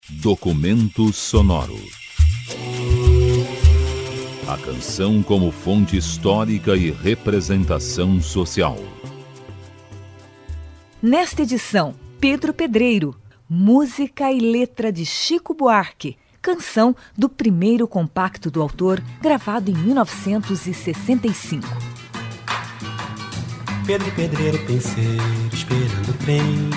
Documento sonoro. A canção como fonte histórica e representação social. Nesta edição, Pedro Pedreiro, música e letra de Chico Buarque, canção do primeiro compacto do autor, gravado em 1965. Pedro Pedreiro, penseiro, esperando o trem.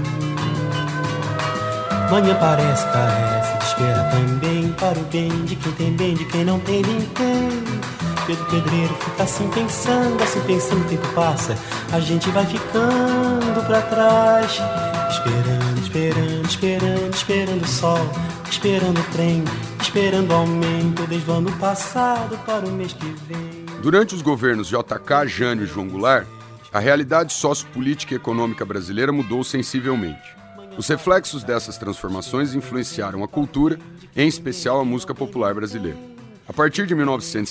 Manhã parece, carece, de espera também, para o bem de quem tem bem, de quem não tem, ninguém. Pedro Pedreiro fica assim pensando, o tempo passa, a gente vai ficando pra trás. Esperando o sol, esperando o trem, esperando o aumento desde o ano passado para o mês que vem. Durante os governos JK, Jânio e João Goulart, a realidade sociopolítica e econômica brasileira mudou sensivelmente. Os reflexos dessas transformações influenciaram a cultura, em especial a música popular brasileira. A partir de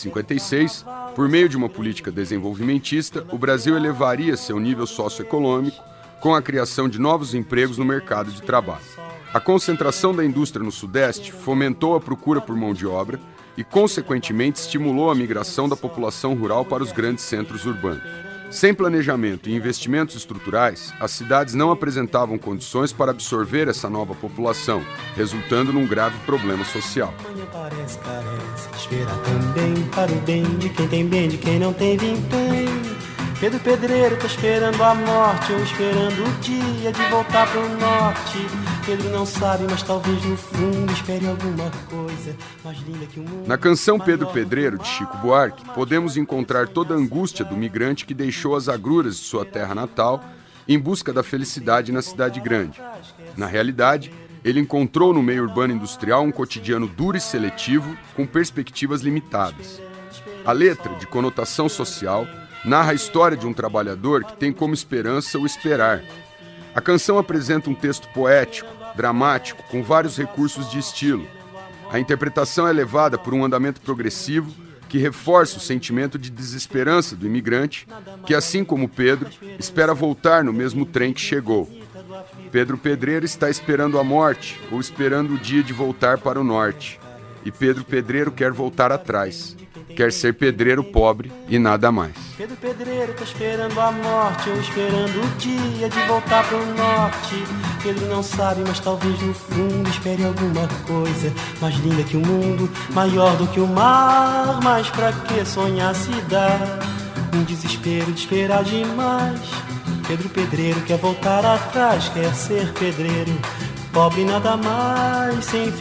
1956, por meio de uma política desenvolvimentista, o Brasil elevaria seu nível socioeconômico com a criação de novos empregos no mercado de trabalho. A concentração da indústria no Sudeste fomentou a procura por mão de obra e, consequentemente, estimulou a migração da população rural para os grandes centros urbanos. Sem planejamento e investimentos estruturais, as cidades não apresentavam condições para absorver essa nova população, resultando num grave problema social. Manhã parece, carece, espera também, para o bem de quem tem bem, de quem não tem vintém. Pedro Pedreiro tá esperando a morte, ou esperando o dia de voltar pro norte. Pedro não sabe, mas talvez no fundo espere alguma coisa mais linda que o mundo. Na canção Pedro Pedreiro, de Chico Buarque, podemos encontrar toda a angústia do migrante que deixou as agruras de sua terra natal em busca da felicidade na cidade grande. Na realidade, ele encontrou no meio urbano industrial um cotidiano duro e seletivo, com perspectivas limitadas. A letra, de conotação social, narra a história de um trabalhador que tem como esperança o esperar. A canção apresenta um texto poético, dramático, com vários recursos de estilo. A interpretação é levada por um andamento progressivo que reforça o sentimento de desesperança do imigrante, que, assim como Pedro, espera voltar no mesmo trem que chegou. Pedro Pedreiro está esperando a morte, ou esperando o dia de voltar para o norte. E Pedro Pedreiro quer voltar atrás. Quer ser pedreiro pobre e nada mais. Pedro Pedreiro tá esperando a morte, ou esperando o dia de voltar pro norte. Pedro não sabe, mas talvez no fundo espere alguma coisa mais linda que o mundo, maior do que o mar. Mas pra que sonhar se dá um desespero de esperar demais? Pedro Pedreiro quer voltar atrás, quer ser pedreiro pobre e nada mais, sem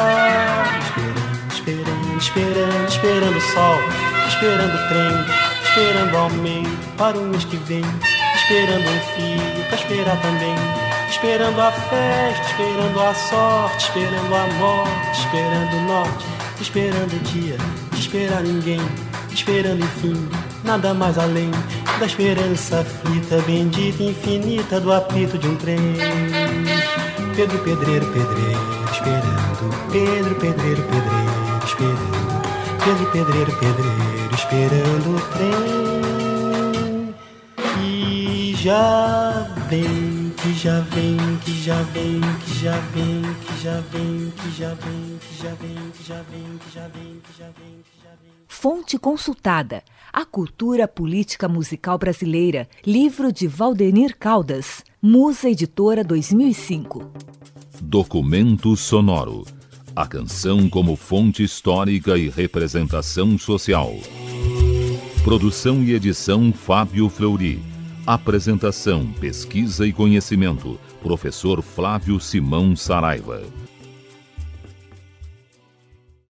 ficar esperando o sol, esperando o trem, esperando o aumento para o mês que vem, esperando um filho pra esperar também, esperando a festa, esperando a sorte, esperando a morte, esperando o norte, esperando o dia, de esperar ninguém, esperando enfim, nada mais além da esperança aflita, bendita e infinita do apito de um trem. Pedro Pedreiro, pedreiro, esperando, Pedro Pedreiro, pedreiro, esperando, Pedro Pedreiro, pedreiro, esperando o trem. Que já vem, que já vem, que já vem, que já vem, que já vem, que já vem, que já vem, que já vem, que já vem, que já vem, que já vem. Fonte consultada: A Cultura Política Musical Brasileira, livro de Valdenir Caldas, Musa Editora 2005. Documento sonoro. A canção como fonte histórica e representação social. Produção e edição Fábio Fleury. Apresentação, pesquisa e conhecimento, professor Flávio Simão Saraiva.